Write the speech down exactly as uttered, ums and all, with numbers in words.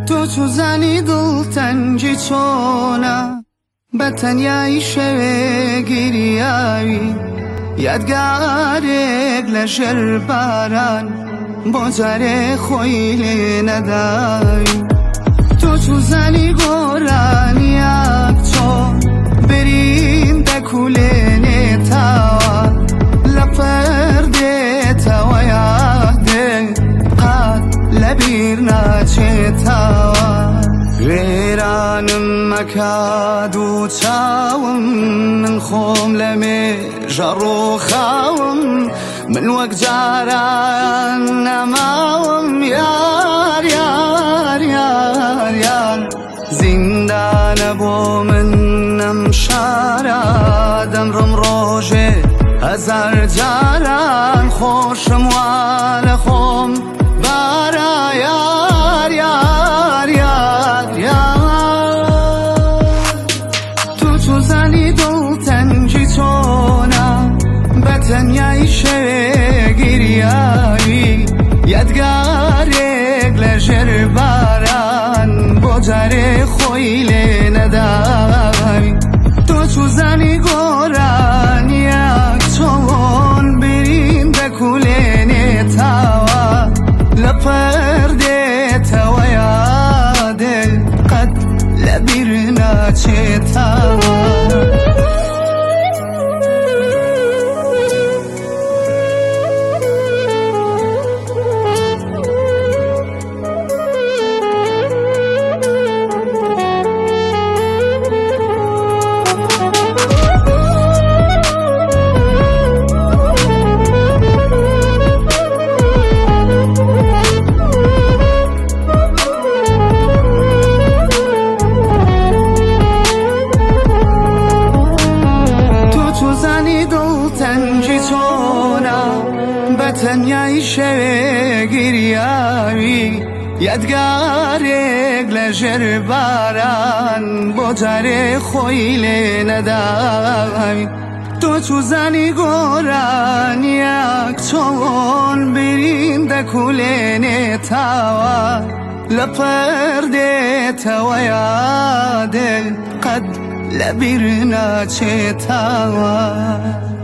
تو تو زنی دڵتەنگی چۆنە بە تەنیایی شەوێگیریاوی یادگارێک لە ژێر باران بۆ جارێ خۆی لێ نەداوی تو تو زنی گۆرانیەک چۆن برین دەکولێنێتەوە لە پەردێتەوە یادێک قەت لەبیر ناچێتەوە وێرانم مەکە دوو چاوم من خۆم لە مێژە ڕۆخاوم من وەک جاران نەماوم یار یار یار یار زیندانە بۆ من ئەم شارە دەمڕم ڕۆژێ هەزار جاران خۆشم وا لە خۆم بارە یار یار یار یار تو تو زنی دڵتەنگی چۆنە بە تەنیایی شەوێگیریاوی یادگارێک لە ژێر باران بۆ جارێ خۆی لێ نەداوی تو تو زنی گۆرانیەک چۆن برین دەکولێنێتەوە لە پەردێتەوە یادێک قەت لەبیر ناچێتەوە دڵتەنگی چۆنە بە تەنیایی شەوێگیریاوی یادگارێک لە ژێر باران بۆ جارێ خۆی لێ نەداوی تو تو زنی گۆرانیەک چۆن برین دەکولێنێتەوە لە پەردێتەوە یادێک قەت لەبیر ناچێتەوە